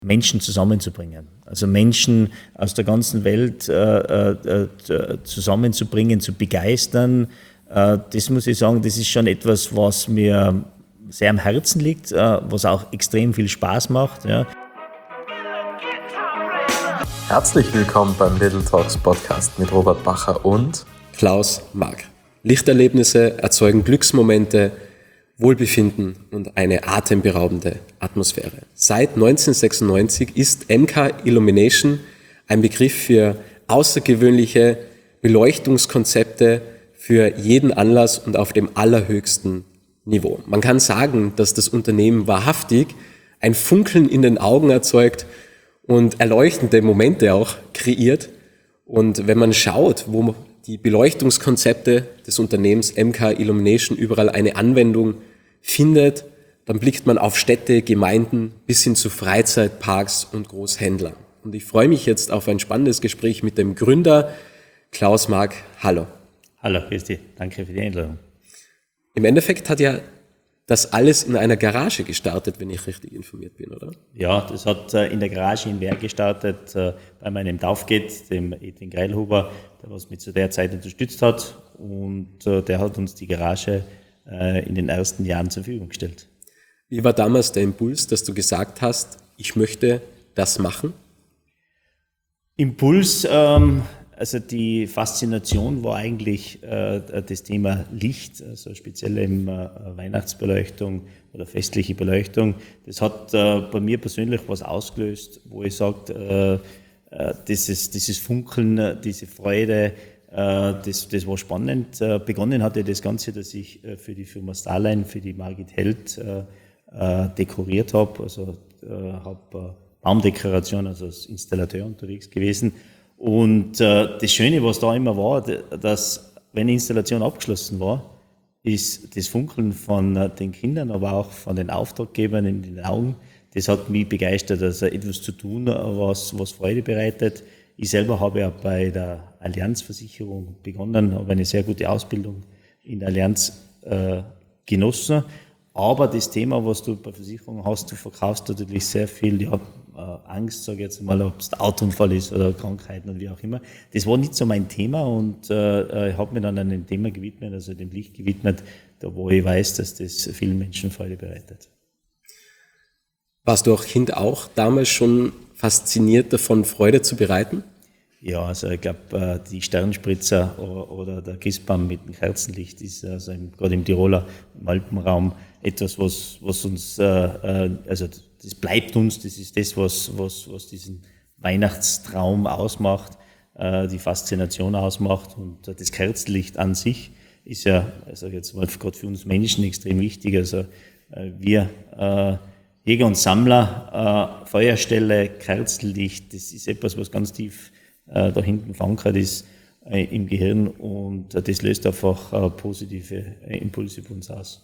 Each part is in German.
Menschen zusammenzubringen. Also Menschen aus der ganzen Welt zusammenzubringen, zu begeistern. Das muss ich sagen, das ist schon etwas, was mir sehr am Herzen liegt, was auch extrem viel Spaß macht. Ja. Herzlich willkommen beim Little Talks Podcast mit Robert Bacher und Klaus Mag. Lichterlebnisse erzeugen Glücksmomente, Wohlbefinden und eine atemberaubende Atmosphäre. Seit 1996 ist MK Illumination ein Begriff für außergewöhnliche Beleuchtungskonzepte für jeden Anlass und auf dem allerhöchsten Niveau. Man kann sagen, dass das Unternehmen wahrhaftig ein Funkeln in den Augen erzeugt und erleuchtende Momente auch kreiert. Und wenn man schaut, wo die Beleuchtungskonzepte des Unternehmens MK Illumination überall eine Anwendung findet, dann blickt man auf Städte, Gemeinden bis hin zu Freizeitparks und Großhändlern. Und ich freue mich jetzt auf ein spannendes Gespräch mit dem Gründer Klaus Mag. Hallo. Hallo, grüß dich. Danke für die Einladung. Im Endeffekt hat ja das alles in einer Garage gestartet, wenn ich richtig informiert bin, oder? Ja, das hat in der Garage in Wern gestartet, bei meinem Taufgett, dem Edwin Greilhuber, der was mich zu der Zeit unterstützt hat. Und der hat uns die Garage in den ersten Jahren zur Verfügung gestellt. Wie war damals der Impuls, dass du gesagt hast, ich möchte das machen? Impuls, also die Faszination war eigentlich das Thema Licht, also speziell in Weihnachtsbeleuchtung oder festliche Beleuchtung. Das hat bei mir persönlich was ausgelöst, wo ich sage, dieses Funkeln, diese Freude, das war spannend. Begonnen hatte das Ganze, dass ich für die Firma Starline, für die Margit Held dekoriert habe, also habe Baumdekoration, also als Installateur unterwegs gewesen. Und das Schöne, was da immer war, dass, wenn die Installation abgeschlossen war, ist das Funkeln von den Kindern, aber auch von den Auftraggebern in den Augen, das hat mich begeistert, also etwas zu tun, was Freude bereitet. Ich selber habe ja bei der Allianz-Versicherung begonnen, habe eine sehr gute Ausbildung in der Allianz genossen. Aber das Thema, was du bei Versicherungen hast, du verkaufst natürlich sehr viel, ja, Angst, sage ich jetzt mal, ob es der Autounfall ist oder Krankheiten und wie auch immer. Das war nicht so mein Thema und ich habe mir dann einem Thema gewidmet, also dem Licht gewidmet, da wo ich weiß, dass das vielen Menschen Freude bereitet. Warst du auch Kind auch damals schon fasziniert davon, Freude zu bereiten? Ja, also ich glaube, die Sternspritzer oder der Christbaum mit dem Kerzenlicht ist also gerade im Tiroler, im Alpenraum etwas, was uns, also das bleibt uns, das ist das, was diesen Weihnachtstraum ausmacht, die Faszination ausmacht. Und das Kerzenlicht an sich ist ja, also jetzt mal gerade für uns Menschen extrem wichtig. Also wir Jäger und Sammler, Feuerstelle, Kerzenlicht, das ist etwas, was ganz tief da hinten verankert ist im Gehirn und das löst einfach positive Impulse bei uns aus.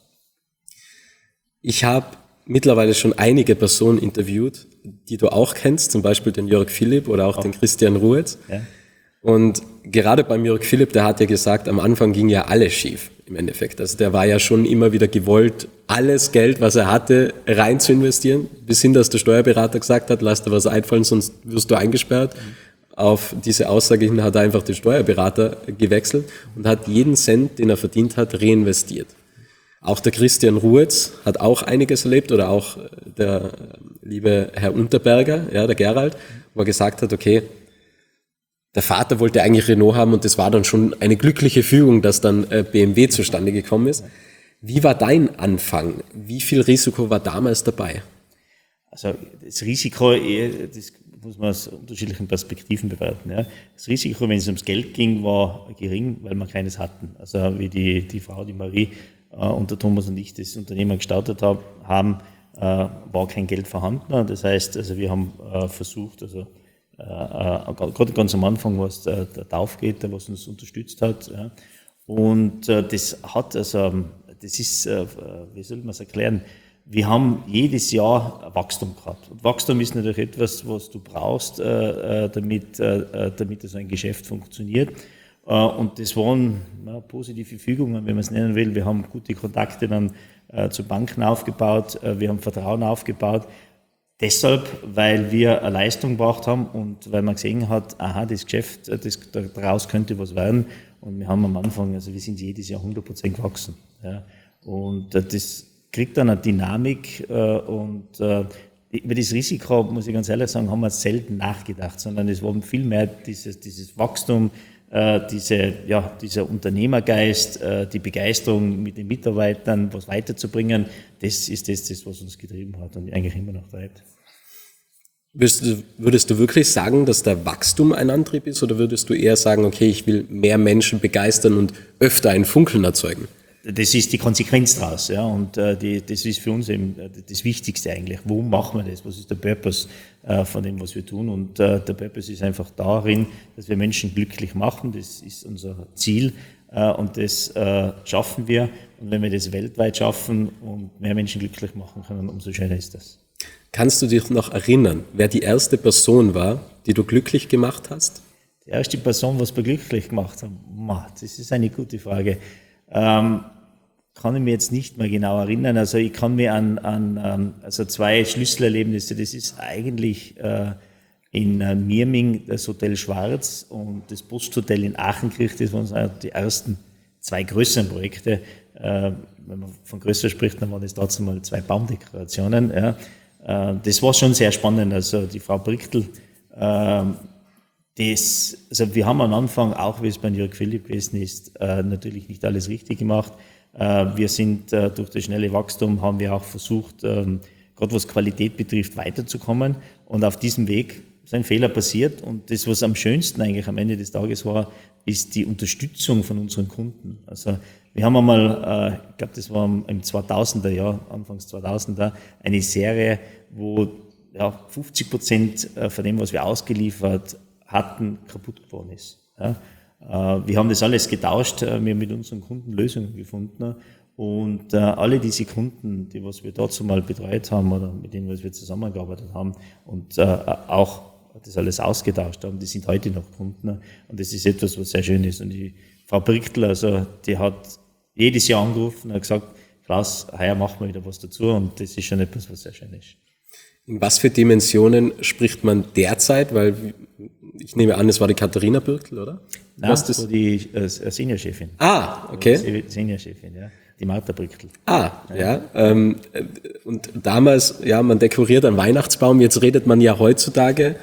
Ich habe mittlerweile schon einige Personen interviewt, die du auch kennst, zum Beispiel den Jörg Philipp oder auch den Christian Ruetz. Ja. Und gerade beim Jörg Philipp, der hat ja gesagt, am Anfang ging ja alles schief im Endeffekt. Also der war ja schon immer wieder gewollt, alles Geld, was er hatte, rein zu investieren, bis hin, dass der Steuerberater gesagt hat, lass dir was einfallen, sonst wirst du eingesperrt. Auf diese Aussage hin hat er einfach den Steuerberater gewechselt und hat jeden Cent, den er verdient hat, reinvestiert. Auch der Christian Ruetz hat auch einiges erlebt oder auch der liebe Herr Unterberger, ja, der Gerald, wo er gesagt hat, okay, der Vater wollte eigentlich Renault haben und das war dann schon eine glückliche Fügung, dass dann BMW zustande gekommen ist. Wie war dein Anfang? Wie viel Risiko war damals dabei? Also das Risiko, das muss man aus unterschiedlichen Perspektiven bewerten. Ja. Das Risiko, wenn es ums Geld ging, war gering, weil wir keines hatten. Also wie die Frau, die Marie und der Thomas und ich das Unternehmen gestartet haben, war kein Geld vorhanden. Das heißt, also wir haben versucht, also gerade ganz am Anfang war es der Taufgett, der was uns unterstützt hat. Ja. Und das hat, also das ist, wie soll man es erklären, wir haben jedes Jahr Wachstum gehabt. Und Wachstum ist natürlich etwas, was du brauchst, damit so ein Geschäft funktioniert. Und das waren positive Fügungen, wenn man es nennen will. Wir haben gute Kontakte dann zu Banken aufgebaut, wir haben Vertrauen aufgebaut. Deshalb, weil wir eine Leistung gebracht haben und weil man gesehen hat, aha, das Geschäft, daraus könnte was werden. Und wir haben am Anfang, also wir sind jedes Jahr 100% gewachsen. Ja. Und das kriegt dann eine Dynamik und über das Risiko, muss ich ganz ehrlich sagen, haben wir selten nachgedacht, sondern es war viel mehr dieses Wachstum, dieser Unternehmergeist, die Begeisterung mit den Mitarbeitern, was weiterzubringen, das ist das, was uns getrieben hat und eigentlich immer noch treibt. Würdest du wirklich sagen, dass der Wachstum ein Antrieb ist, oder würdest du eher sagen, okay, ich will mehr Menschen begeistern und öfter ein Funkeln erzeugen? Das ist die Konsequenz daraus, ja, und das ist für uns eben das Wichtigste eigentlich. Wo machen wir das? Was ist der Purpose von dem, was wir tun? Und der Purpose ist einfach darin, dass wir Menschen glücklich machen. Das ist unser Ziel und das schaffen wir. Und wenn wir das weltweit schaffen und mehr Menschen glücklich machen können, umso schöner ist das. Kannst du dich noch erinnern, wer die erste Person war, die du glücklich gemacht hast? Die erste Person, was wir glücklich gemacht haben? Das ist eine gute Frage. Kann ich mir jetzt nicht mehr genau erinnern. Also ich kann mich an zwei Schlüsselerlebnisse. Das ist eigentlich in Mirming das Hotel Schwarz und das Posthotel in Aachenkirch. Das waren die ersten zwei größeren Projekte. Wenn man von größer spricht, dann waren das dazu mal 2 Baumdekorationen. Ja. Das war schon sehr spannend. Also die Frau Brichtl, wir haben am Anfang, auch wie es bei Jörg Philipp gewesen ist, natürlich nicht alles richtig gemacht. Wir sind durch das schnelle Wachstum haben wir auch versucht, gerade was Qualität betrifft, weiterzukommen. Und auf diesem Weg ist ein Fehler passiert. Und das, was am schönsten eigentlich am Ende des Tages war, ist die Unterstützung von unseren Kunden. Also wir haben einmal, ich glaube, das war im 2000er Jahr, Anfangs 2000er, eine Serie, wo 50% von dem, was wir ausgeliefert hatten, kaputt geworden ist. Ja. Wir haben das alles getauscht, wir haben mit unseren Kunden Lösungen gefunden und alle diese Kunden, die was wir dazu mal betreut haben oder mit denen was wir zusammengearbeitet haben und auch das alles ausgetauscht haben, die sind heute noch Kunden und das ist etwas, was sehr schön ist. Und die Frau Brichtl, also die hat jedes Jahr angerufen und hat gesagt, Klaus, heuer machen wir wieder was dazu und das ist schon etwas, was sehr schön ist. In was für Dimensionen spricht man derzeit? Weil ich nehme an, es war die Katharina Birktl, oder? Nein, das war die Seniorchefin. Ah, okay. Seniorchefin, ja. Die Martha Birktl. Ja. Und damals, ja, man dekoriert einen Weihnachtsbaum. Jetzt redet man ja heutzutage,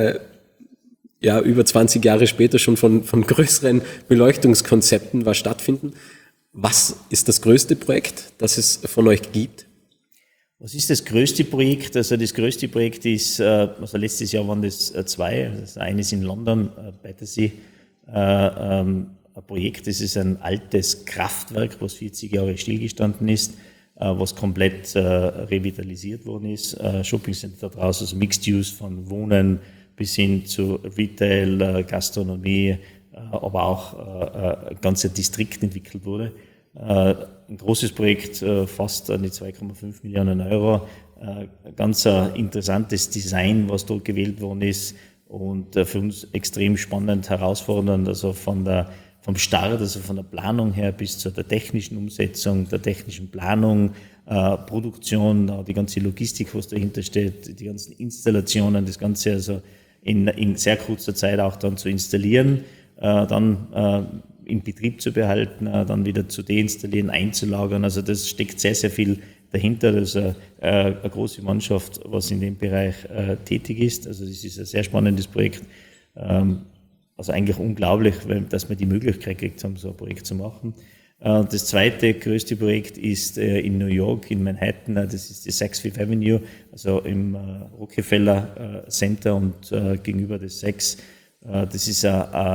über 20 Jahre später schon von größeren Beleuchtungskonzepten, was stattfinden. Was ist das größte Projekt, das es von euch gibt? Was ist das größte Projekt? Also das größte Projekt ist, also letztes Jahr waren das 2. Das eine ist in London, Battersea, ein Projekt. Das ist ein altes Kraftwerk, was 40 Jahre stillgestanden ist, was komplett revitalisiert worden ist. Shopping Center draußen, also Mixed Use von Wohnen bis hin zu Retail, Gastronomie, aber auch ein ganzer Distrikt entwickelt wurde. Ein großes Projekt, fast an die 2,5 Millionen Euro. Ganz ein interessantes Design, was dort gewählt worden ist und für uns extrem spannend, herausfordernd, also vom Start, also von der Planung her bis zu der technischen Umsetzung, der technischen Planung, Produktion, die ganze Logistik, was dahinter steht, die ganzen Installationen, das Ganze also in sehr kurzer Zeit auch dann zu installieren, dann in Betrieb zu behalten, dann wieder zu deinstallieren, einzulagern. Also das steckt sehr, sehr viel dahinter. Das ist eine große Mannschaft, was in dem Bereich tätig ist. Also das ist ein sehr spannendes Projekt. Also eigentlich unglaublich, dass man die Möglichkeit kriegt, so ein Projekt zu machen. Das zweite größte Projekt ist in New York, in Manhattan. Das ist die Saks Fifth Avenue, also im Rockefeller Center und gegenüber des Saks. Das ist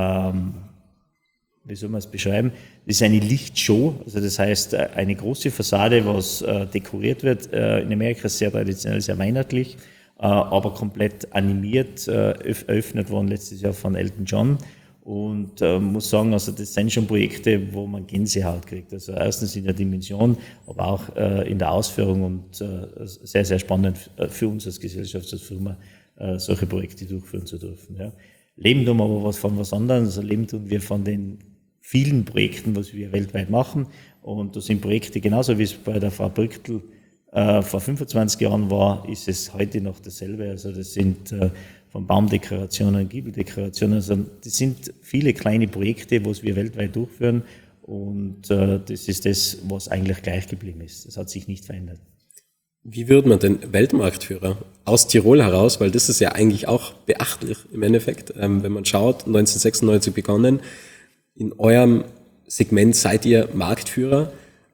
wie soll man es beschreiben? Das ist eine Lichtshow, also das heißt eine große Fassade, was dekoriert wird. In Amerika sehr traditionell, sehr weihnachtlich, aber komplett animiert, eröffnet worden letztes Jahr von Elton John. Und muss sagen, also das sind schon Projekte, wo man Gänsehaut kriegt. Also erstens in der Dimension, aber auch in der Ausführung und sehr, sehr spannend für uns als Gesellschaft, als Firma, solche Projekte durchführen zu dürfen. Ja. Leben tun wir aber von was anderem. Also leben tun wir von den vielen Projekten, was wir weltweit machen. Und das sind Projekte genauso, wie es bei der Frau Birktl vor 25 Jahren war, ist es heute noch dasselbe. Also das sind von Baumdekorationen, Giebeldekorationen, also das sind viele kleine Projekte, was wir weltweit durchführen und das ist das, was eigentlich gleich geblieben ist. Das hat sich nicht verändert. Wie wird man denn Weltmarktführer aus Tirol heraus? Weil das ist ja eigentlich auch beachtlich im Endeffekt. Wenn man schaut, 1996 begonnen, in eurem Segment seid ihr Marktführer.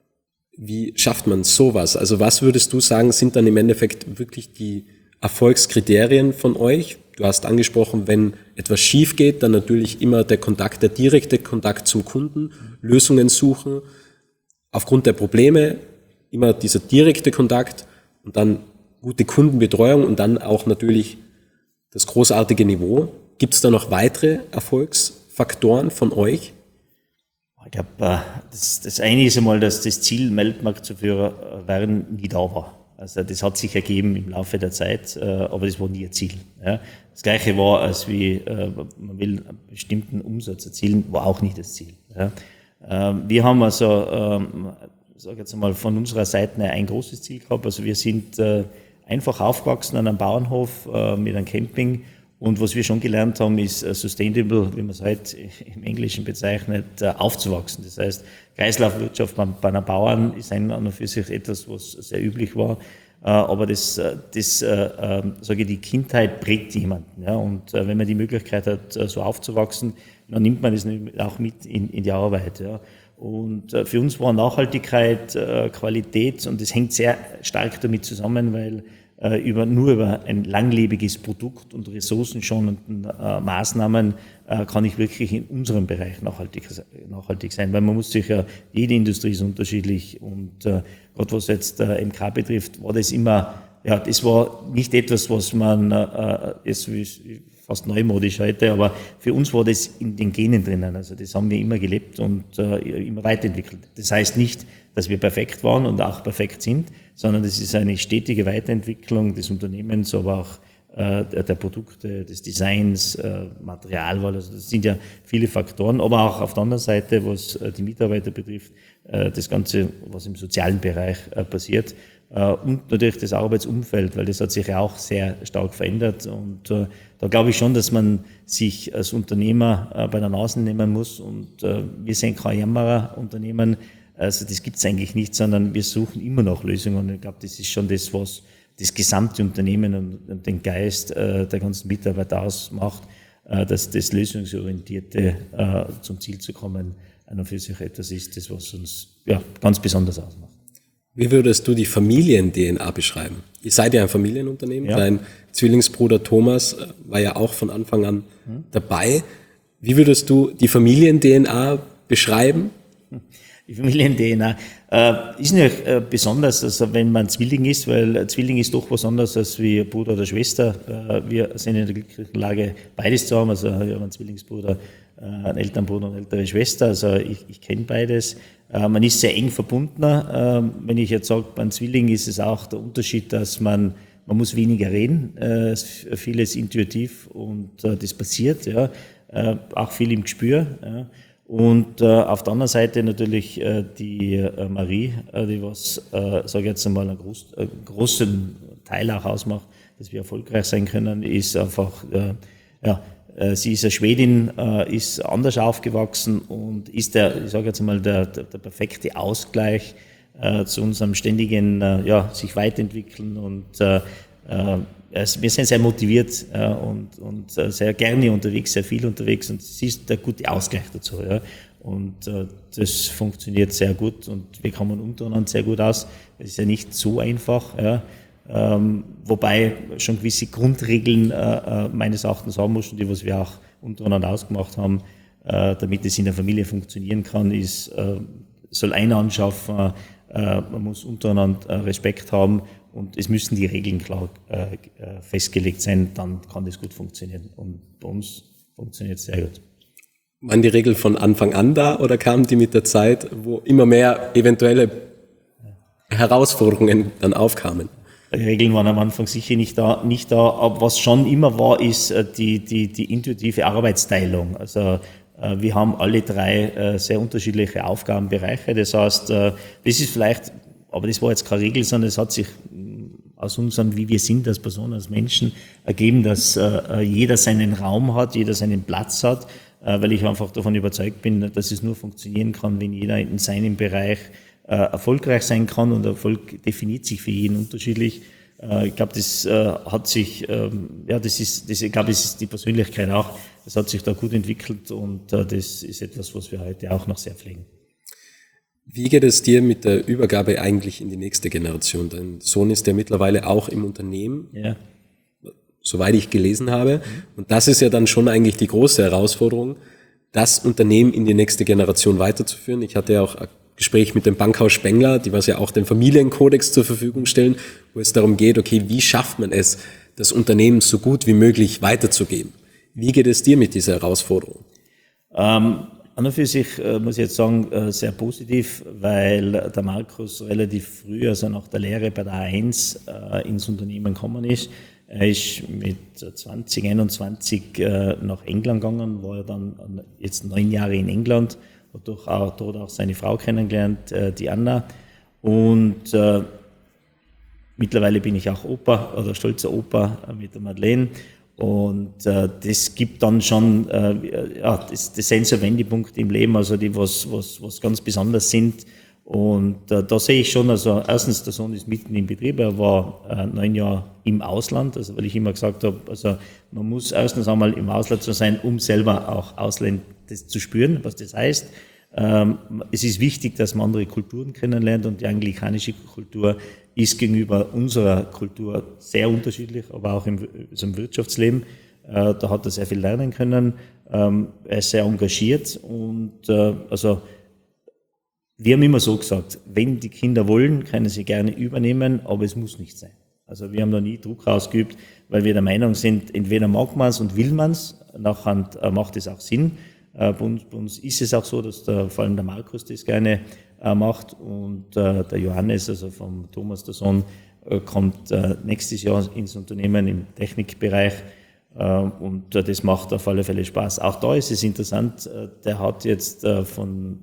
Wie schafft man sowas? Also was würdest du sagen, sind dann im Endeffekt wirklich die Erfolgskriterien von euch? Du hast angesprochen, wenn etwas schief geht, dann natürlich immer der direkte Kontakt zum Kunden, Lösungen suchen, aufgrund der Probleme immer dieser direkte Kontakt und dann gute Kundenbetreuung und dann auch natürlich das großartige Niveau. Gibt es da noch weitere Erfolgsfaktoren von euch? Ich glaube, das eine ist einmal, dass das Ziel, Weltmarktführer werden, nie da war. Also das hat sich ergeben im Laufe der Zeit, aber das war nie ein Ziel. Ja. Das Gleiche war, als man will einen bestimmten Umsatz erzielen, war auch nicht das Ziel. Ja. Wir haben also, sage jetzt mal, von unserer Seite ein großes Ziel gehabt. Also wir sind einfach aufgewachsen an einem Bauernhof mit einem Camping. Und was wir schon gelernt haben, ist sustainable, wie man es heute im Englischen bezeichnet, aufzuwachsen. Das heißt, Kreislaufwirtschaft bei einem Bauern ist an und für sich etwas, was sehr üblich war. Aber sage ich, die Kindheit prägt jemanden. Ja? Und wenn man die Möglichkeit hat, so aufzuwachsen, dann nimmt man das auch mit in die Arbeit. Ja? Und für uns war Nachhaltigkeit, Qualität, und das hängt sehr stark damit zusammen, weil nur über ein langlebiges Produkt und ressourcenschonenden Maßnahmen kann ich wirklich in unserem Bereich nachhaltig sein, weil man muss sich ja, jede Industrie ist unterschiedlich und gerade was jetzt MK betrifft, war das immer, ja, das war nicht etwas, was man ist fast neumodisch heute, aber für uns war das in den Genen drinnen, also das haben wir immer gelebt und immer weiterentwickelt. Das heißt nicht, dass wir perfekt waren und auch perfekt sind, sondern das ist eine stetige Weiterentwicklung des Unternehmens, aber auch der Produkte, des Designs, Materialwahl, also das sind ja viele Faktoren, aber auch auf der anderen Seite, was die Mitarbeiter betrifft, das Ganze, was im sozialen Bereich passiert und natürlich das Arbeitsumfeld, weil das hat sich ja auch sehr stark verändert und da glaube ich schon, dass man sich als Unternehmer bei der Nase nehmen muss und wir sind kein Jammerer-Unternehmen, also das gibt es eigentlich nicht, sondern wir suchen immer noch Lösungen und ich glaube, das ist schon das, was das gesamte Unternehmen und den Geist der ganzen Mitarbeiter ausmacht, dass das Lösungsorientierte zum Ziel zu kommen an und für sich etwas ist, das was uns ja ganz besonders ausmacht. Wie würdest du die Familien-DNA beschreiben? Ihr seid ja ein Familienunternehmen, ja. Dein Zwillingsbruder Thomas war ja auch von Anfang an dabei. Wie würdest du die Familien-DNA beschreiben? Die Familien-DNA ist nicht besonders, also wenn man Zwilling ist, weil Zwilling ist doch was anderes als wie Bruder oder Schwester. Wir sind in der glücklichen Lage, beides zu haben. Also wir haben einen Zwillingsbruder, einen Elternbruder und eine ältere Schwester. Also ich kenne beides. Man ist sehr eng verbundener. Wenn ich jetzt sage, beim Zwilling ist es auch der Unterschied, dass man muss weniger reden, vieles intuitiv und das passiert, ja, auch viel im Gespür. Ja. Und auf der anderen Seite natürlich die Marie, die was, sage ich jetzt einmal, einen großen Teil auch ausmacht, dass wir erfolgreich sein können, ist einfach, sie ist eine Schwedin, ist anders aufgewachsen und ist ich sage jetzt einmal, der perfekte Ausgleich zu unserem ständigen, sich weiterentwickeln und wir sind sehr motiviert und sehr gerne unterwegs, sehr viel unterwegs und sie ist der gute Ausgleich dazu. Ja. Und das funktioniert sehr gut und wir kommen untereinander sehr gut aus. Es ist ja nicht so einfach, ja. Wobei schon gewisse Grundregeln meines Erachtens haben muss und die, was wir auch untereinander ausgemacht haben, damit es in der Familie funktionieren kann, ist, soll einer anschaffen, man muss untereinander Respekt haben und es müssen die Regeln klar festgelegt sein, dann kann das gut funktionieren. Und bei uns funktioniert es sehr gut. Waren die Regeln von Anfang an da oder kamen die mit der Zeit, wo immer mehr eventuelle Herausforderungen dann aufkamen? Die Regeln waren am Anfang sicher nicht da, aber was schon immer war, ist die intuitive Arbeitsteilung. Also wir haben alle drei sehr unterschiedliche Aufgabenbereiche. Das heißt, das ist vielleicht aber das war jetzt keine Regel, sondern es hat sich aus unserem, wie wir sind als Personen, als Menschen, ergeben, dass jeder seinen Raum hat, jeder seinen Platz hat, weil ich einfach davon überzeugt bin, dass es nur funktionieren kann, wenn jeder in seinem Bereich erfolgreich sein kann, und Erfolg definiert sich für jeden unterschiedlich. Ich glaube, das hat sich, ich glaube, es ist die Persönlichkeit auch, das hat sich da gut entwickelt, und das ist etwas, was wir heute auch noch sehr pflegen. Wie geht es dir mit der Übergabe eigentlich in die nächste Generation? Dein Sohn ist ja mittlerweile auch im Unternehmen, ja, soweit ich gelesen habe. Und das ist ja dann schon eigentlich die große Herausforderung, das Unternehmen in die nächste Generation weiterzuführen. Ich hatte ja auch ein Gespräch mit dem Bankhaus Spengler, die was ja auch den Familienkodex zur Verfügung stellen, wo es darum geht, okay, wie schafft man es, das Unternehmen so gut wie möglich weiterzugeben? Wie geht es dir mit dieser Herausforderung? An und für sich muss ich jetzt sagen, sehr positiv, weil der Markus relativ früh, also nach der Lehre bei der A1, ins Unternehmen gekommen ist. Er ist mit 2021 nach England gegangen, war dann jetzt 9 Jahre in England, hat dort auch seine Frau kennengelernt, die Anna. Und mittlerweile bin ich auch Opa oder stolzer Opa mit der Madeleine. Und das gibt dann schon das sind so Wendepunkte im Leben, also die was ganz besonders sind. Und da sehe ich schon, also erstens, der Sohn ist mitten im Betrieb, er war 9 Jahre im Ausland, also weil ich immer gesagt habe, also man muss erstens einmal im Ausland zu sein, um selber auch Ausland das zu spüren, was das heißt. Es ist wichtig, dass man andere Kulturen kennenlernt, und die anglikanische Kultur ist gegenüber unserer Kultur sehr unterschiedlich, aber auch im Wirtschaftsleben. Da hat er sehr viel lernen können. Er ist sehr engagiert, und also wir haben immer so gesagt, wenn die Kinder wollen, können sie gerne übernehmen, aber es muss nicht sein. Also wir haben da nie Druck ausgeübt, weil wir der Meinung sind, entweder mag man es und will man es, nachher macht es auch Sinn. Bei uns ist es auch so, dass vor allem der Markus das gerne macht, und der Johannes, also vom Thomas, der Sohn, kommt nächstes Jahr ins Unternehmen im Technikbereich, und das macht auf alle Fälle Spaß. Auch da ist es interessant, der hat jetzt von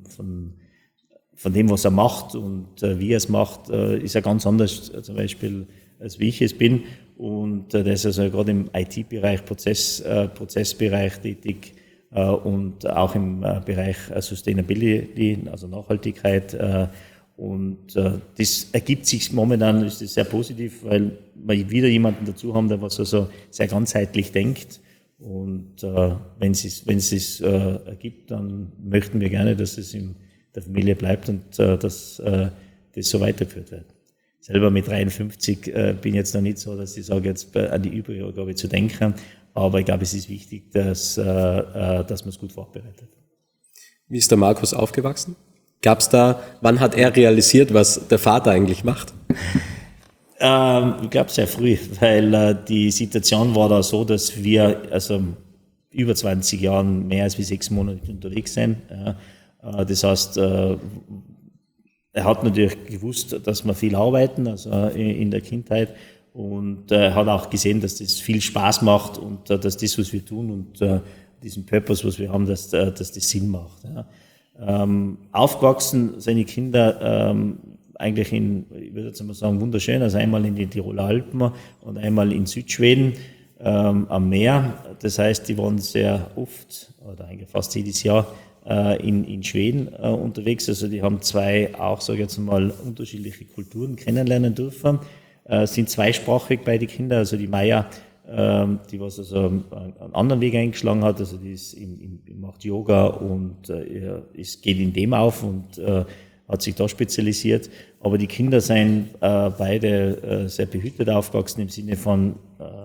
dem, was er macht und wie er es macht, ist er ganz anders zum Beispiel, als wie ich es bin, und der ist also gerade im IT-Bereich, Prozessbereich tätig, und auch im Bereich Sustainability, also Nachhaltigkeit. Und das ergibt sich momentan, ist das sehr positiv, weil wir wieder jemanden dazu haben, der was also sehr ganzheitlich denkt. Und wenn es ergibt, dann möchten wir gerne, dass es in der Familie bleibt und dass das so weitergeführt wird. Selber mit 53 bin ich jetzt noch nicht so, dass ich sage, jetzt an die Übergabe zu denken. Aber ich glaube, es ist wichtig, dass man es gut vorbereitet. Wie ist der Markus aufgewachsen? Gab's da, wann hat er realisiert, was der Vater eigentlich macht? Ich glaube sehr früh, weil die Situation war da so, dass wir also über 20 Jahren mehr als wie 6 Monate unterwegs sind. Das heißt, er hat natürlich gewusst, dass wir viel arbeiten, also in der Kindheit. Und hat auch gesehen, dass das viel Spaß macht, und dass das, was wir tun, und diesen Purpose, was wir haben, dass das Sinn macht. Ja. Aufgewachsen seine Kinder eigentlich ich würde jetzt mal sagen, wunderschön, also einmal in den Tiroler Alpen und einmal in Südschweden am Meer. Das heißt, die waren sehr oft, oder eigentlich fast jedes Jahr, in Schweden unterwegs. Also die haben 2 auch, sage ich jetzt mal, unterschiedliche Kulturen kennenlernen dürfen. Sind zweisprachig beide Kinder, also die Maya, die was also einen anderen Weg eingeschlagen hat, also die ist macht Yoga und geht in dem auf und hat sich da spezialisiert. Aber die Kinder sind beide sehr behütet aufgewachsen im Sinne von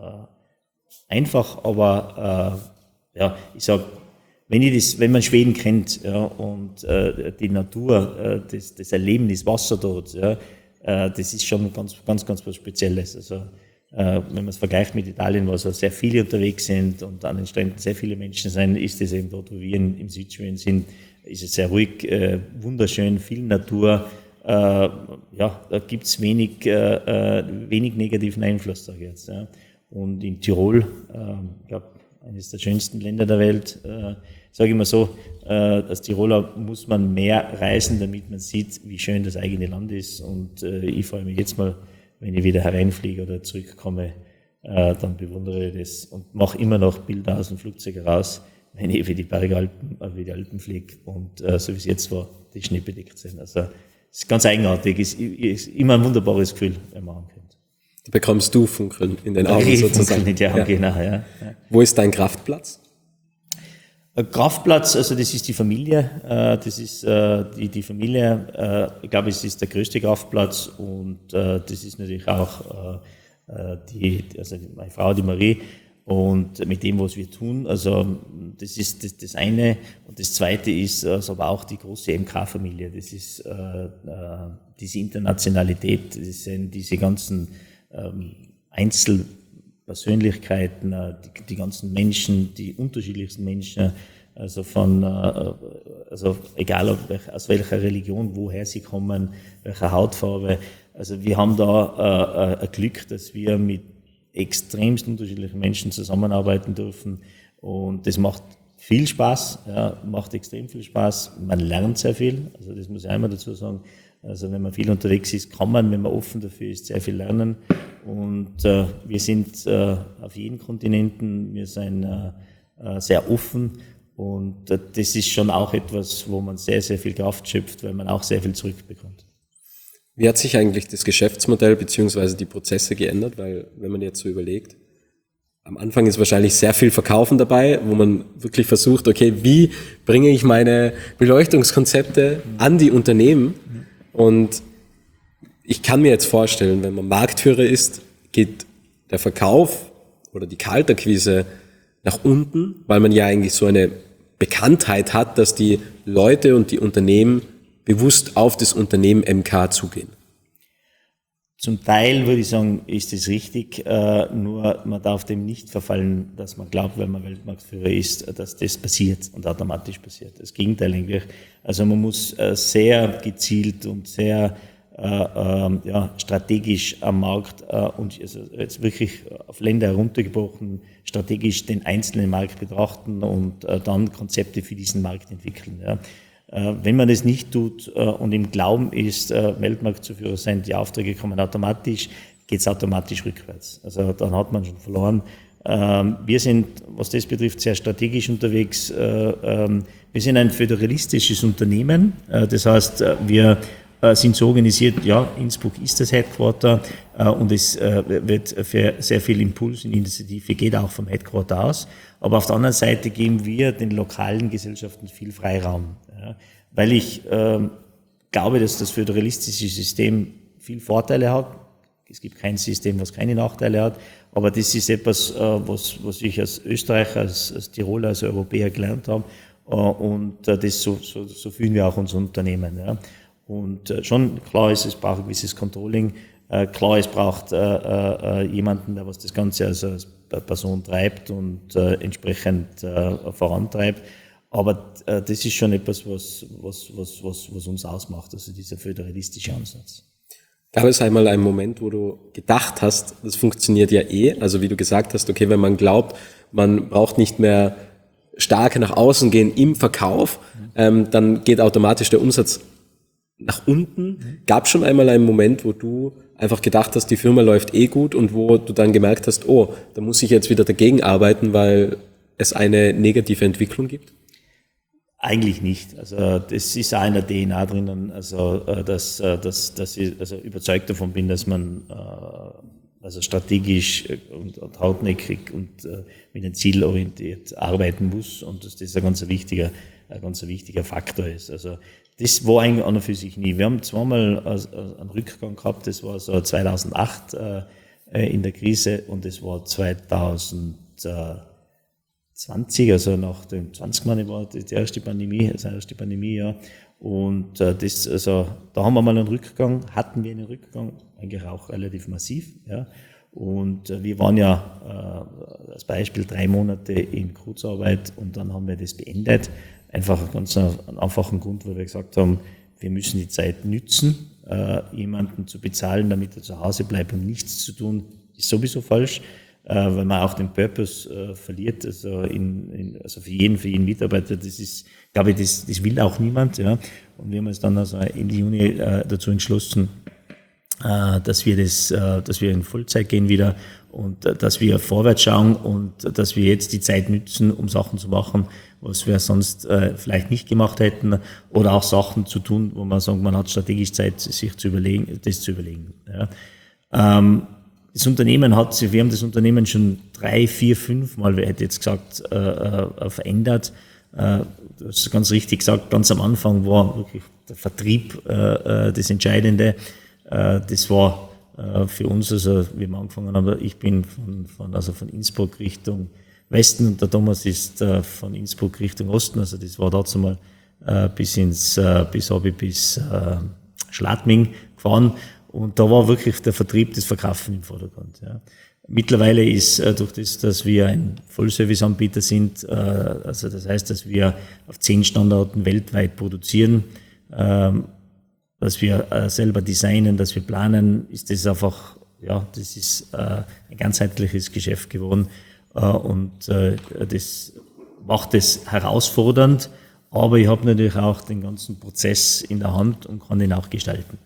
einfach, aber ich sag, wenn man Schweden kennt, ja, und die Natur, das Erleben, das Wasser dort, ja, das ist schon ganz was Spezielles. Also wenn man es vergleicht mit Italien, wo so sehr viele unterwegs sind und an den Stränden sehr viele Menschen sind, ist es eben dort, wo wir im Südschweden sind, ist es sehr ruhig, wunderschön, viel Natur. Da gibt's wenig negativen Einfluss, sage ich jetzt. Ja. Und in Tirol, ich glaube, eines der schönsten Länder der Welt. Sage ich mal so, als Tiroler muss man mehr reisen, damit man sieht, wie schön das eigene Land ist. Und ich freue mich jetzt mal, wenn ich wieder hereinfliege oder zurückkomme, dann bewundere ich das und mache immer noch Bilder aus dem Flugzeug heraus, wenn ich wie die Bergalpen, wie die Alpen fliege und so wie es jetzt war, die schneebedeckt sind. Also es ist ganz eigenartig, ist immer ein wunderbares Gefühl, wenn man ankommt. Da bekommst du Funkeln in den Augen sozusagen. In die Augen, genau, ja. Wo ist dein Kraftplatz? Kraftplatz, also das ist die Familie, das ist die Familie, ich glaube, es ist der größte Kraftplatz und das ist natürlich auch also meine Frau, die Marie, und mit dem, was wir tun, also das ist das eine, und das zweite ist also aber auch die große MK-Familie, das ist diese Internationalität, das sind diese ganzen Einzelpersönlichkeiten, die ganzen Menschen, die unterschiedlichsten Menschen, also also egal aus welcher Religion, woher sie kommen, welcher Hautfarbe. Also wir haben da ein Glück, dass wir mit extremst unterschiedlichen Menschen zusammenarbeiten dürfen, und das macht viel Spaß, macht extrem viel Spaß. Man lernt sehr viel, also das muss ich einmal dazu sagen. Also wenn man viel unterwegs ist, kann man, wenn man offen dafür ist, sehr viel lernen. Und wir sind auf jeden Kontinenten, wir sind sehr offen, und das ist schon auch etwas, wo man sehr, sehr viel Kraft schöpft, weil man auch sehr viel zurückbekommt. Wie hat sich eigentlich das Geschäftsmodell beziehungsweise die Prozesse geändert? Weil wenn man jetzt so überlegt, am Anfang ist wahrscheinlich sehr viel Verkaufen dabei, wo man wirklich versucht, okay, wie bringe ich meine Beleuchtungskonzepte an die Unternehmen? Und ich kann mir jetzt vorstellen, wenn man Marktführer ist, geht der Verkauf oder die Kaltakquise nach unten, weil man ja eigentlich so eine Bekanntheit hat, dass die Leute und die Unternehmen bewusst auf das Unternehmen MK zugehen. Zum Teil würde ich sagen, ist es richtig, nur man darf dem nicht verfallen, dass man glaubt, weil man Weltmarktführer ist, dass das passiert und automatisch passiert. Das Gegenteil eigentlich. Also man muss sehr gezielt und sehr strategisch am Markt und also jetzt wirklich auf Länder heruntergebrochen, strategisch den einzelnen Markt betrachten und dann Konzepte für diesen Markt entwickeln. Ja. Wenn man das nicht tut und im Glauben ist, Weltmarktzuführer sein, die Aufträge kommen automatisch, geht es automatisch rückwärts. Also dann hat man schon verloren. Wir sind, was das betrifft, sehr strategisch unterwegs. Wir sind ein föderalistisches Unternehmen. Das heißt, wir sind so organisiert, ja, Innsbruck ist das Headquarter und es wird für sehr viel Impuls und Initiative geht auch vom Headquarter aus. Aber auf der anderen Seite geben wir den lokalen Gesellschaften viel Freiraum, ja, weil ich glaube, dass das föderalistische System viel Vorteile hat. Es gibt kein System, was keine Nachteile hat, aber das ist etwas, was ich als Österreicher, als Tiroler, als Europäer gelernt habe, und das so fühlen wir auch unser Unternehmen. Ja. Und schon klar ist, es braucht ein gewisses Controlling. Klar, es braucht jemanden, der was das Ganze also als Person treibt und entsprechend vorantreibt. Aber das ist schon etwas, was uns ausmacht, also dieser föderalistische Ansatz. Gab es einmal einen Moment, wo du gedacht hast, das funktioniert ja also wie du gesagt hast, okay, wenn man glaubt, man braucht nicht mehr stark nach außen gehen im Verkauf, dann geht automatisch der Umsatz nach unten. Gab es schon einmal einen Moment, wo du einfach gedacht hast, die Firma läuft gut, und wo du dann gemerkt hast, oh, da muss ich jetzt wieder dagegen arbeiten, weil es eine negative Entwicklung gibt? Eigentlich nicht. Also das ist auch in der DNA drinnen, also dass ich also überzeugt davon bin, dass man also strategisch und hartnäckig und mit dem Ziel orientiert arbeiten muss, und dass das ein ganz wichtiger Faktor ist. Also das war eigentlich an und für sich nie. Wir haben zweimal einen Rückgang gehabt, das war so 2008 in der Krise, und das war 2020, also nach dem 20. war das erste Pandemiejahr. Und also da haben wir mal einen Rückgang, hatten wir einen Rückgang, eigentlich auch relativ massiv, ja. Und wir waren ja als Beispiel 3 Monate in Kurzarbeit, und dann haben wir das beendet. Einfach einen ganz einfachen Grund, weil wir gesagt haben, wir müssen die Zeit nützen, jemanden zu bezahlen, damit er zu Hause bleibt und nichts zu tun, ist sowieso falsch. weil man auch den Purpose verliert, also also für jeden Mitarbeiter, das ist, glaube ich, das will auch niemand, ja. Und wir haben uns dann also Ende Juni dazu entschlossen, dass wir in Vollzeit gehen wieder und dass wir vorwärts schauen und dass wir jetzt die Zeit nützen, um Sachen zu machen, was wir sonst vielleicht nicht gemacht hätten, oder auch Sachen zu tun, wo man sagt, man hat strategisch Zeit, sich zu überlegen. Ja. Wir haben das Unternehmen schon 3, 4, 5 Mal, wer hätte jetzt gesagt, verändert. Du hast ganz richtig gesagt, ganz am Anfang war wirklich der Vertrieb das Entscheidende. Das war für uns, also wie wir angefangen haben, ich bin von Innsbruck Richtung Westen und der Thomas ist von Innsbruck Richtung Osten, also das war dazu mal bis Schladming gefahren, und da war wirklich der Vertrieb, das Verkaufen im Vordergrund. Ja. Mittlerweile ist durch das, dass wir ein Vollservice-Anbieter sind, also das heißt, dass wir auf 10 Standorten weltweit produzieren, dass wir selber designen, dass wir planen, ist das einfach, ja, das ist ein ganzheitliches Geschäft geworden, und das macht es herausfordernd, aber ich habe natürlich auch den ganzen Prozess in der Hand und kann ihn auch gestalten.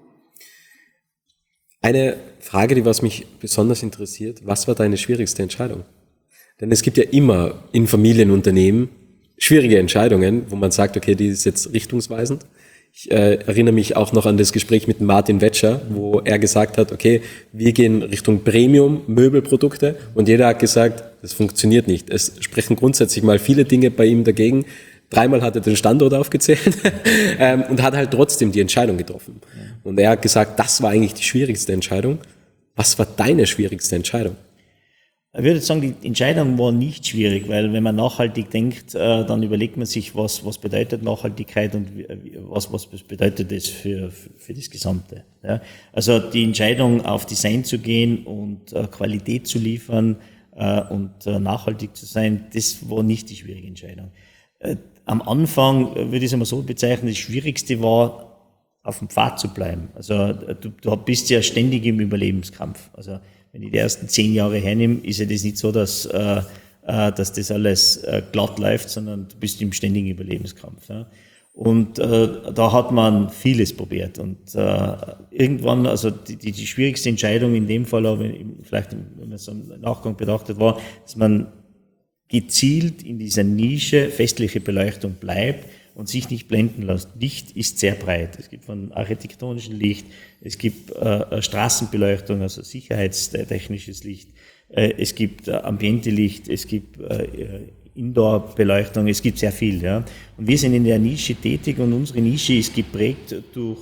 Eine Frage, die was mich besonders interessiert: Was war deine schwierigste Entscheidung? Denn es gibt ja immer in Familienunternehmen schwierige Entscheidungen, wo man sagt, okay, die ist jetzt richtungsweisend. Ich erinnere mich auch noch an das Gespräch mit Martin Wetscher, wo er gesagt hat, okay, wir gehen Richtung Premium-Möbelprodukte, und jeder hat gesagt, das funktioniert nicht. Es sprechen grundsätzlich mal viele Dinge bei ihm dagegen. 3-mal hat er den Standort aufgezählt und hat halt trotzdem die Entscheidung getroffen. Und er hat gesagt, das war eigentlich die schwierigste Entscheidung. Was war deine schwierigste Entscheidung? Ich würde sagen, die Entscheidung war nicht schwierig, weil wenn man nachhaltig denkt, dann überlegt man sich, was bedeutet Nachhaltigkeit und was bedeutet das für das Gesamte. Ja? Also die Entscheidung, auf Design zu gehen und Qualität zu liefern und nachhaltig zu sein, das war nicht die schwierige Entscheidung. Am Anfang würde ich es einmal so bezeichnen, das Schwierigste war, auf dem Pfad zu bleiben. Also du bist ja ständig im Überlebenskampf. Also wenn ich die ersten 10 Jahre hernehme, ist ja das nicht so, dass das alles glatt läuft, sondern du bist im ständigen Überlebenskampf. Ja. Und da hat man vieles probiert. Und irgendwann, also die schwierigste Entscheidung in dem Fall, aber vielleicht wenn man es im Nachgang betrachtet, war, dass man gezielt in dieser Nische festliche Beleuchtung bleibt und sich nicht blenden lässt. Licht ist sehr breit. Es gibt von architektonischem Licht, es gibt Straßenbeleuchtung, also sicherheitstechnisches Licht, es gibt Ambiente-Licht, es gibt Indoor-Beleuchtung, es gibt sehr viel. Ja. Und wir sind in der Nische tätig, und unsere Nische ist geprägt durch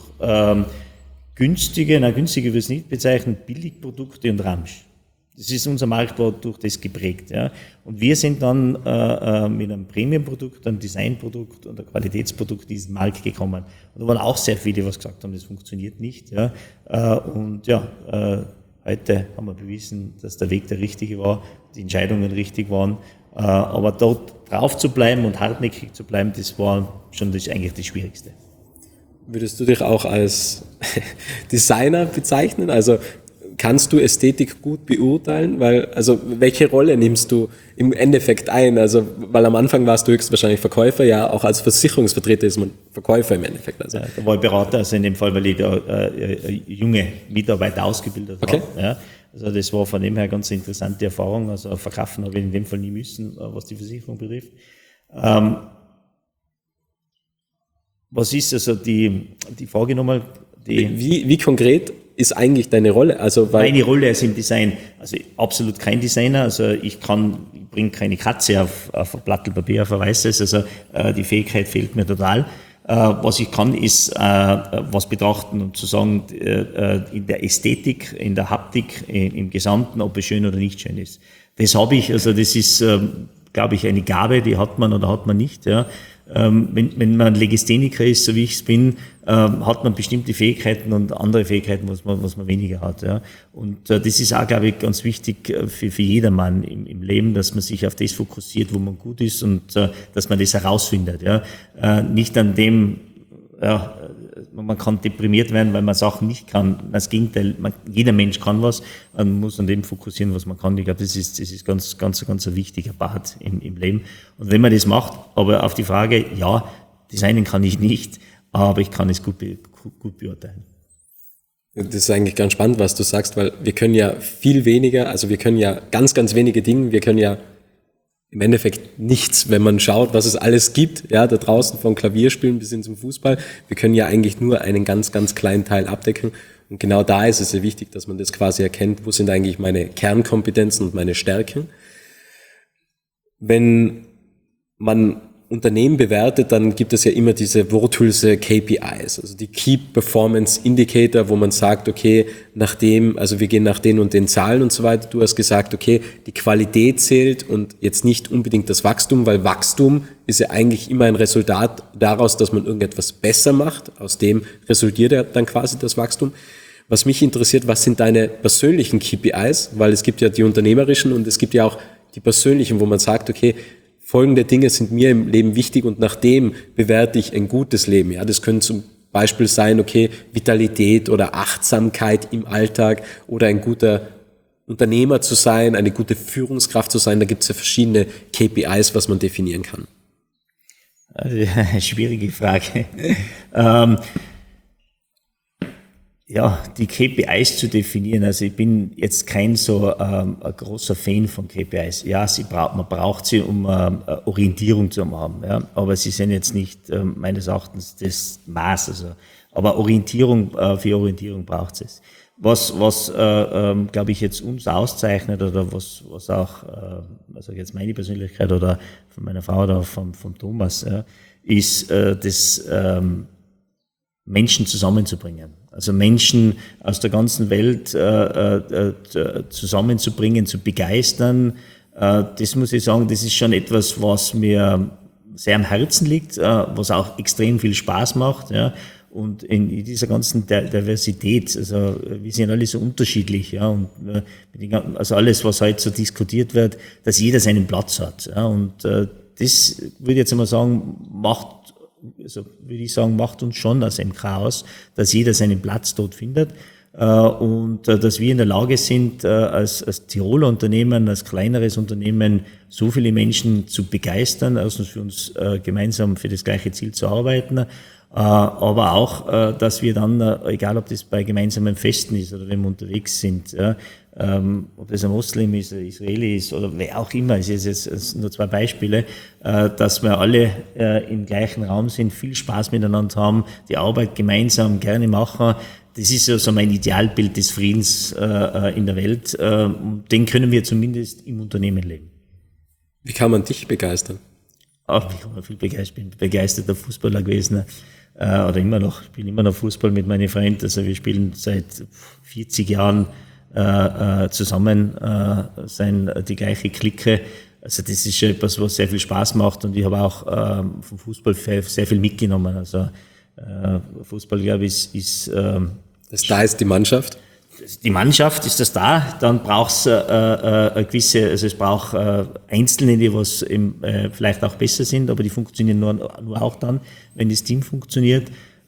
günstiger würde ich es nicht bezeichnen, Billigprodukte und Ramsch. Das ist unser Markt, war durch das geprägt. Ja. Und wir sind dann mit einem Premium-Produkt, einem Design-Produkt und einem Qualitätsprodukt in diesen Markt gekommen. Und da waren auch sehr viele, die gesagt haben, das funktioniert nicht. Ja. Heute haben wir bewiesen, dass der Weg der richtige war, die Entscheidungen richtig waren. Aber dort drauf zu bleiben und hartnäckig zu bleiben, das war schon eigentlich das Schwierigste. Würdest du dich auch als Designer bezeichnen? Also kannst du Ästhetik gut beurteilen? Welche Rolle nimmst du im Endeffekt ein? Also, weil am Anfang warst du höchstwahrscheinlich Verkäufer, ja, auch als Versicherungsvertreter ist man Verkäufer im Endeffekt. Also. Ja, da war ich Berater, also in dem Fall, weil ich da junge Mitarbeiter ausgebildet habe. Ja. Also das war von dem her ganz interessante Erfahrung. Also verkaufen habe ich in dem Fall nie müssen, was die Versicherung betrifft. Was ist also die Frage nochmal? Wie konkret ist eigentlich deine Rolle? Meine Rolle ist im Design, also absolut kein Designer, also ich bringe keine Katze auf ein Blatt Papier, auf ein weißes, also die Fähigkeit fehlt mir total. Was ich kann, ist was betrachten und zu sagen, in der Ästhetik, in der Haptik, im Gesamten, ob es schön oder nicht schön ist. Das habe ich, also das ist, glaube ich, eine Gabe, die hat man oder hat man nicht. Ja. Wenn man Legistheniker ist, so wie ich es bin, hat man bestimmte Fähigkeiten und andere Fähigkeiten, was man weniger hat. Ja. Und das ist auch, glaube ich, ganz wichtig für jedermann im Leben, dass man sich auf das fokussiert, wo man gut ist und dass man das herausfindet. Ja. Nicht an dem, ja, man kann deprimiert werden, weil man Sachen nicht kann. Das Gegenteil, jeder Mensch kann was, man muss an dem fokussieren, was man kann. Ich glaube, das ist ganz ein wichtiger Part im Leben. Und wenn man das macht, aber auf die Frage, ja, designen kann ich nicht, aber ich kann es gut beurteilen. Das ist eigentlich ganz spannend, was du sagst, weil wir können ja viel weniger, also wir können ja ganz wenige Dinge, wir können ja im Endeffekt nichts, wenn man schaut, was es alles gibt, ja, da draußen von Klavierspielen bis hin zum Fußball. Wir können ja eigentlich nur einen ganz kleinen Teil abdecken. Und genau da ist es sehr wichtig, dass man das quasi erkennt, wo sind eigentlich meine Kernkompetenzen und meine Stärken. Wenn man Unternehmen bewertet, dann gibt es ja immer diese worthülse KPIs, also die Key Performance Indicator, wo man sagt, okay, wir gehen nach den und den Zahlen und so weiter. Du hast gesagt, okay, die Qualität zählt und jetzt nicht unbedingt das Wachstum, weil Wachstum ist ja eigentlich immer ein Resultat daraus, dass man irgendetwas besser macht. Aus dem resultiert ja dann quasi das Wachstum. Was mich interessiert, was sind deine persönlichen KPIs? Weil es gibt ja die unternehmerischen und es gibt ja auch die persönlichen, wo man sagt, okay, folgende Dinge sind mir im Leben wichtig und nach dem bewerte ich ein gutes Leben. Ja, das können zum Beispiel sein, okay, Vitalität oder Achtsamkeit im Alltag oder ein guter Unternehmer zu sein, eine gute Führungskraft zu sein. Da gibt es ja verschiedene KPIs, was man definieren kann. Also, schwierige Frage. Ja, die KPIs zu definieren. Also ich bin jetzt kein so ein großer Fan von KPIs. Ja, man braucht sie, um Orientierung zu haben. Ja, aber sie sind jetzt nicht meines Erachtens das Maß. Also, aber für Orientierung braucht es. Was glaube ich jetzt uns auszeichnet oder was auch also jetzt meine Persönlichkeit oder von meiner Frau oder vom Thomas ist das Menschen zusammenzubringen. Also Menschen aus der ganzen Welt zusammenzubringen, zu begeistern, das muss ich sagen, das ist schon etwas, was mir sehr am Herzen liegt, was auch extrem viel Spaß macht. Ja. Und in dieser ganzen Diversität, also wir sind alle so unterschiedlich, ja, und also alles, was heute so diskutiert wird, dass jeder seinen Platz hat. Ja. Und das würde ich jetzt einmal sagen, macht uns schon als MK aus, dass jeder seinen Platz dort findet und dass wir in der Lage sind, als Tiroler Unternehmen, als kleineres Unternehmen so viele Menschen zu begeistern, erstens für uns gemeinsam für das gleiche Ziel zu arbeiten, aber auch, dass wir dann, egal ob das bei gemeinsamen Festen ist oder wenn wir unterwegs sind, ob das ein Moslem ist, ein Israeli ist oder wer auch immer, es ist jetzt nur 2 Beispiele, dass wir alle im gleichen Raum sind, viel Spaß miteinander haben, die Arbeit gemeinsam gerne machen. Das ist so mein Idealbild des Friedens in der Welt. Den können wir zumindest im Unternehmen leben. Wie kann man dich begeistern? Ich kann man viel begeistert. Ich bin begeisterter Fußballer gewesen. Oder immer noch. Ich spiele immer noch Fußball mit meinen Freunden. Also wir spielen seit 40 Jahren zusammen, sind die gleiche Clique. Also das ist schon etwas, was sehr viel Spaß macht und ich habe auch vom Fußball sehr viel mitgenommen. Also Fußball, glaube ich, ist das da ist die Mannschaft? Die Mannschaft ist das da, dann braucht es eine gewisse, also es braucht Einzelne, die was vielleicht auch besser sind, aber die funktionieren nur auch dann, wenn das Team funktioniert.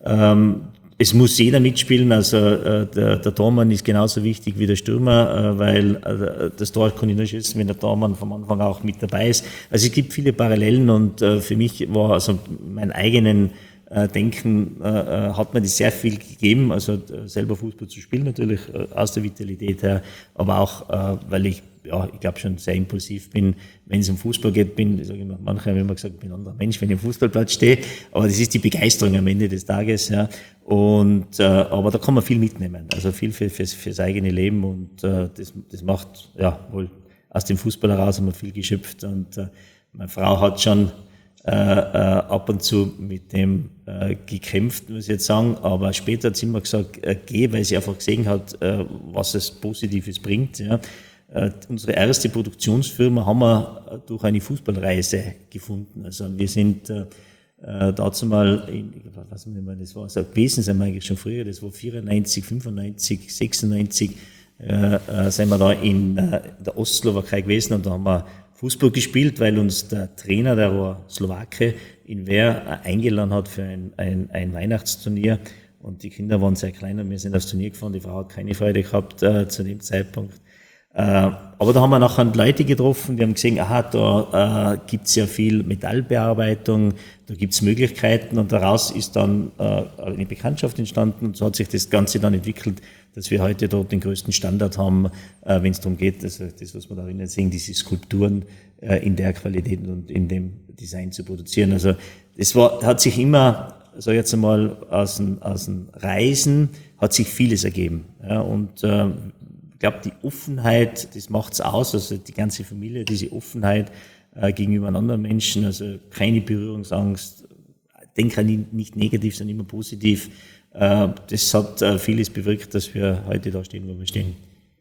Es muss jeder mitspielen, also der Tormann ist genauso wichtig wie der Stürmer, weil das Tor kann ich nur schießen, wenn der Tormann vom Anfang auch mit dabei ist. Also es gibt viele Parallelen und für mich war also mein eigenen Denken hat mir das sehr viel gegeben, also selber Fußball zu spielen natürlich aus der Vitalität her, aber auch weil ich glaube schon sehr impulsiv bin, wenn es um Fußball geht, manche haben immer gesagt, ich bin ein anderer Mensch, wenn ich am Fußballplatz stehe, aber das ist die Begeisterung am Ende des Tages, ja, und aber da kann man viel mitnehmen, also viel fürs eigene Leben und das macht, ja, wohl aus dem Fußball heraus haben wir viel geschöpft und meine Frau hat schon ab und zu mit dem gekämpft, muss ich jetzt sagen, aber später hat sie immer gesagt, geh, weil sie einfach gesehen hat, was es Positives bringt. Ja. Unsere erste Produktionsfirma haben wir durch eine Fußballreise gefunden. Also wir sind dazu mal, ich weiß nicht mehr, das war so gewesen, sind wir eigentlich schon früher, das war 94, 95, 96, sind wir da in der Ostslowakei gewesen und da haben wir Fußball gespielt, weil uns der Trainer, der war Slowake, in Wer eingeladen hat für ein Weihnachtsturnier. und die Kinder waren sehr klein und wir sind aufs Turnier gefahren. Die Frau hat keine Freude gehabt zu dem Zeitpunkt. Aber da haben wir nachher Leute getroffen, die haben gesehen, da gibt's ja viel Metallbearbeitung, da gibt's Möglichkeiten und daraus ist dann eine Bekanntschaft entstanden und so hat sich das Ganze dann entwickelt, dass wir heute dort den größten Standard haben, wenn es darum geht, also das, was wir da drinnen sehen, diese Skulpturen in der Qualität und in dem Design zu produzieren. Also das hat sich immer, so jetzt einmal aus dem Reisen hat sich vieles ergeben. Ja, und ich glaube, die Offenheit, das macht's aus, also die ganze Familie, diese Offenheit gegenüber anderen Menschen, also keine Berührungsangst, denke nicht negativ, sondern immer positiv. Das hat vieles bewirkt, dass wir heute da stehen, wo wir stehen.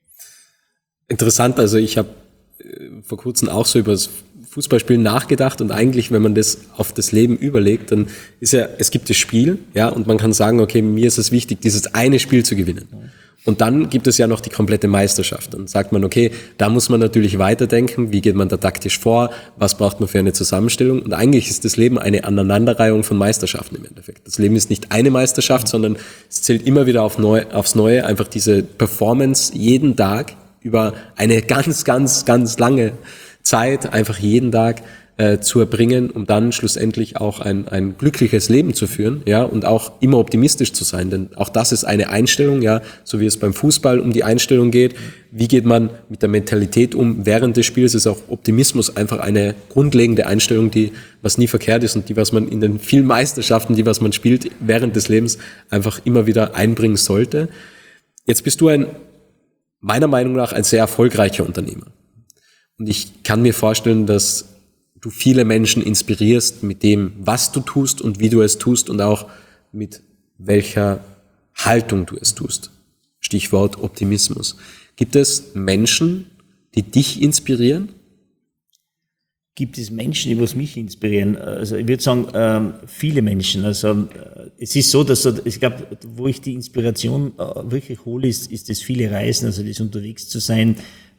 Interessant, also ich habe vor kurzem auch so über das Fußballspielen nachgedacht und eigentlich, wenn man das auf das Leben überlegt, dann ist ja, es gibt das Spiel, ja, und man kann sagen, okay, mir ist es wichtig, dieses eine Spiel zu gewinnen. Und dann gibt es ja noch die komplette Meisterschaft. Und sagt man, okay, da muss man natürlich weiterdenken, wie geht man da taktisch vor, was braucht man für eine Zusammenstellung. Und eigentlich ist das Leben eine Aneinanderreihung von Meisterschaften im Endeffekt. Das Leben ist nicht eine Meisterschaft, sondern es zählt immer wieder aufs Neue, einfach diese Performance jeden Tag über eine ganz, ganz, ganz lange Zeit, einfach jeden Tag zu erbringen, um dann schlussendlich auch ein glückliches Leben zu führen, ja, und auch immer optimistisch zu sein, denn auch das ist eine Einstellung, ja, so wie es beim Fußball um die Einstellung geht. Wie geht man mit der Mentalität um während des Spiels? Ist auch Optimismus einfach eine grundlegende Einstellung, die was nie verkehrt ist und die, was man in den vielen Meisterschaften, die was man spielt während des Lebens, einfach immer wieder einbringen sollte. Jetzt bist du meiner Meinung nach ein sehr erfolgreicher Unternehmer. Und ich kann mir vorstellen, dass du viele Menschen inspirierst mit dem, was du tust und wie du es tust und auch mit welcher Haltung du es tust. Stichwort Optimismus. Gibt es Menschen, die dich inspirieren? Gibt es Menschen, die was mich inspirieren? Also ich würde sagen, viele Menschen. Also es ist so, dass ich glaube, wo ich die Inspiration wirklich hole, ist das viele Reisen, also das unterwegs zu sein.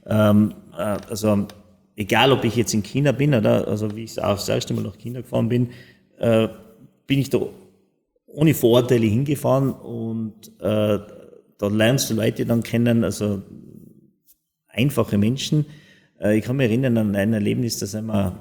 Also egal, ob ich jetzt in China bin oder also wie ich auch das erste Mal nach China gefahren bin, bin ich da ohne Vorurteile hingefahren und da lernst du Leute dann kennen, also einfache Menschen. Ich kann mich erinnern an ein Erlebnis, da sind wir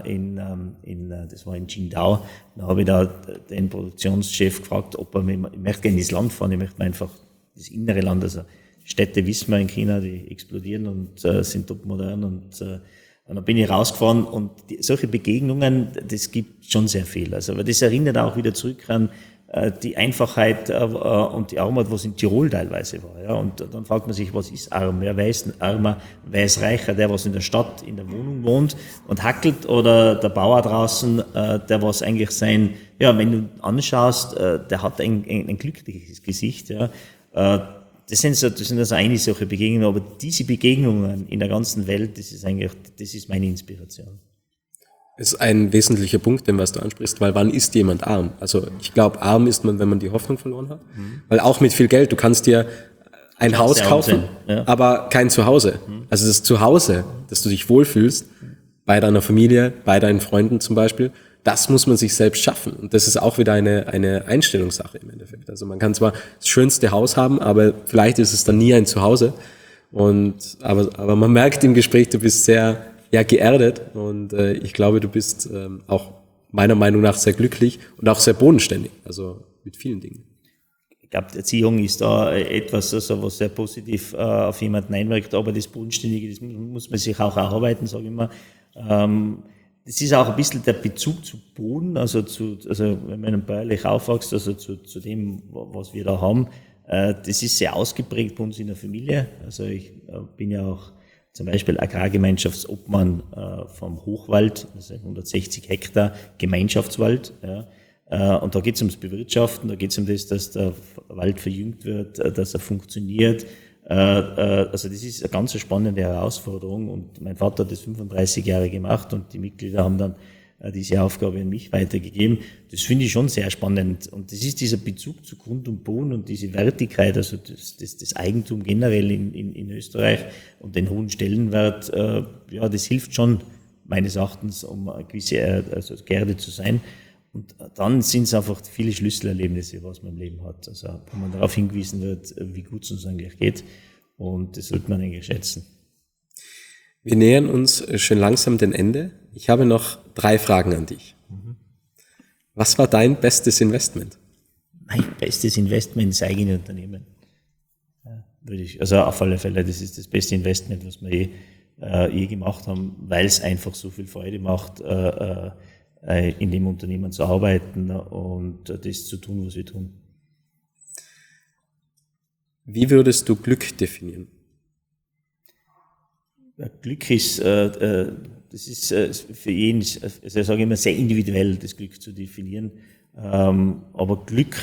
das war in Qingdao, da habe ich da den Produktionschef gefragt, ob ich möchte gerne ins Land fahren, ich möchte einfach das innere Land, also Städte wissen wir in China, die explodieren und sind top modern und dann bin ich rausgefahren und solche Begegnungen, das gibt schon sehr viel. Also, aber das erinnert auch wieder zurück an die Einfachheit und die Armut, was in Tirol teilweise war. Ja. Und dann fragt man sich, was ist arm? Ja, wer ist ein Armer? Wer ist reicher? Der, was in der Stadt, in der Wohnung wohnt und hackelt, oder der Bauer draußen, der was eigentlich wenn du anschaust, der hat ein glückliches Gesicht. Ja. Das sind also eine solche Begegnungen, aber diese Begegnungen in der ganzen Welt, das ist meine Inspiration. Das ist ein wesentlicher Punkt, den was du ansprichst, weil wann ist jemand arm? Also ich glaube, arm ist man, wenn man die Hoffnung verloren hat. Weil auch mit viel Geld, du kannst dir ein Haus kaufen, aber kein Zuhause. Also das Zuhause, dass du dich wohlfühlst, bei deiner Familie, bei deinen Freunden zum Beispiel, das muss man sich selbst schaffen. Und das ist auch wieder eine Einstellungssache im Endeffekt. Also man kann zwar das schönste Haus haben, aber vielleicht ist es dann nie ein Zuhause. Aber man merkt im Gespräch, du bist sehr geerdet und ich glaube, du bist auch meiner Meinung nach sehr glücklich und auch sehr bodenständig, also mit vielen Dingen. Ich glaube, die Erziehung ist da etwas, also was sehr positiv auf jemanden einwirkt, aber das Bodenständige, das muss man sich auch erarbeiten, sage ich immer. Das ist auch ein bisschen der Bezug zu Boden, also wenn man bäuerlich aufwächst, also zu dem, was wir da haben. Das ist sehr ausgeprägt bei uns in der Familie. Also ich bin ja auch zum Beispiel Agrargemeinschaftsobmann vom Hochwald, also 160 Hektar Gemeinschaftswald. Ja. Und da geht es ums Bewirtschaften, da geht es um das, dass der Wald verjüngt wird, dass er funktioniert. Also das ist eine ganz spannende Herausforderung und mein Vater hat das 35 Jahre gemacht und die Mitglieder haben dann diese Aufgabe an mich weitergegeben. Das finde ich schon sehr spannend und das ist dieser Bezug zu Grund und Boden und diese Wertigkeit, also das Eigentum generell in Österreich und den hohen Stellenwert, das hilft schon meines Erachtens, um eine gewisse geerdet zu sein. Und dann sind es einfach viele Schlüsselerlebnisse, was man im Leben hat. Also wo man darauf hingewiesen wird, wie gut es uns eigentlich geht. Und das sollte man eigentlich schätzen. Wir nähern uns schon langsam dem Ende. Ich habe noch 3 Fragen an dich. Was war dein bestes Investment? Mein bestes Investment ist eigene Unternehmen. Also auf alle Fälle, das ist das beste Investment, was wir je gemacht haben, weil es einfach so viel Freude macht, in dem Unternehmen zu arbeiten und das zu tun, was wir tun. Wie würdest du Glück definieren? Ja, Glück ist, das ist für jeden, also ich sage immer, sehr individuell, das Glück zu definieren. Aber Glück,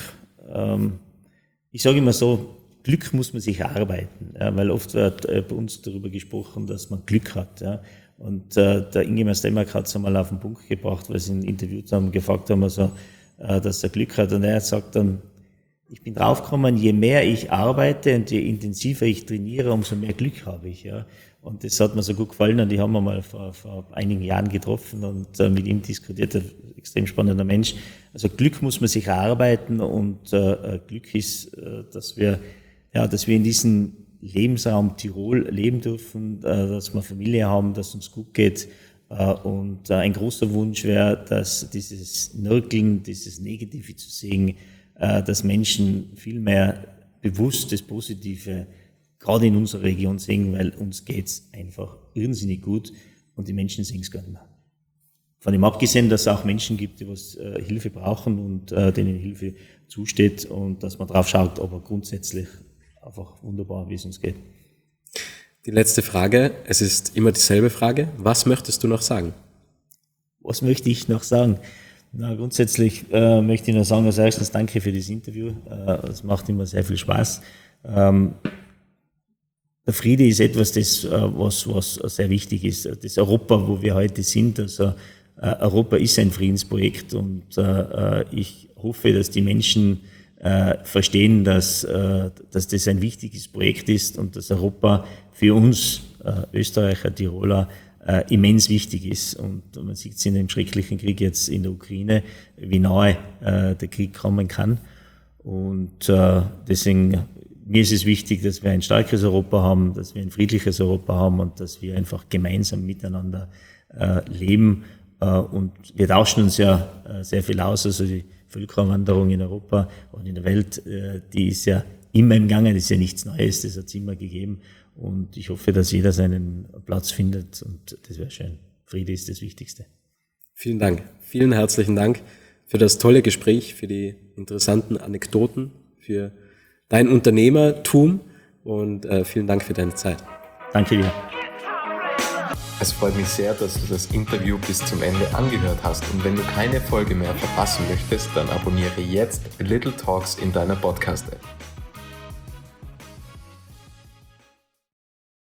ich sage immer so, Glück muss man sich erarbeiten, ja, weil oft wird bei uns darüber gesprochen, dass man Glück hat. Ja. Und der Ingemar Stenmark hat es einmal auf den Punkt gebracht, weil sie ihn interviewt haben, gefragt haben, also, dass er Glück hat. Und er sagt dann, ich bin draufgekommen, je mehr ich arbeite und je intensiver ich trainiere, umso mehr Glück habe ich. Ja. Und das hat mir so gut gefallen und die haben wir mal vor einigen Jahren getroffen und mit ihm diskutiert, ein extrem spannender Mensch. Also Glück muss man sich erarbeiten und Glück ist, dass wir in diesem Lebensraum Tirol leben dürfen, dass wir Familie haben, dass uns gut geht. Und ein großer Wunsch wäre, dass dieses Nörgeln, dieses Negative zu sehen, dass Menschen viel mehr bewusst das Positive gerade in unserer Region sehen, weil uns geht's einfach irrsinnig gut und die Menschen sehen es gar nicht mehr. Von dem abgesehen, dass es auch Menschen gibt, die was Hilfe brauchen und denen Hilfe zusteht und dass man drauf schaut, aber grundsätzlich einfach wunderbar, wie es uns geht. Die letzte Frage, es ist immer dieselbe Frage. Was möchtest du noch sagen? Was möchte ich noch sagen? Na, grundsätzlich möchte ich nur sagen, also erstens danke für das Interview. Es macht immer sehr viel Spaß. Der Friede ist etwas, was sehr wichtig ist. Das Europa, wo wir heute sind, also Europa ist ein Friedensprojekt und ich hoffe, dass die Menschen verstehen, dass das ein wichtiges Projekt ist und dass Europa für uns Österreicher, Tiroler immens wichtig ist. Und man sieht es in dem schrecklichen Krieg jetzt in der Ukraine, wie nahe der Krieg kommen kann. Und deswegen, mir ist es wichtig, dass wir ein starkes Europa haben, dass wir ein friedliches Europa haben und dass wir einfach gemeinsam miteinander leben. Und wir tauschen uns ja sehr viel aus, also die Völkerwanderung in Europa und in der Welt, die ist ja immer im Gange, das ist ja nichts Neues, das hat es immer gegeben. Und ich hoffe, dass jeder seinen Platz findet und das wäre schön. Friede ist das Wichtigste. Vielen Dank. Vielen herzlichen Dank für das tolle Gespräch, für die interessanten Anekdoten, für dein Unternehmertum und vielen Dank für deine Zeit. Danke dir. Es freut mich sehr, dass du das Interview bis zum Ende angehört hast und wenn du keine Folge mehr verpassen möchtest, dann abonniere jetzt Little Talks in deiner Podcast-App.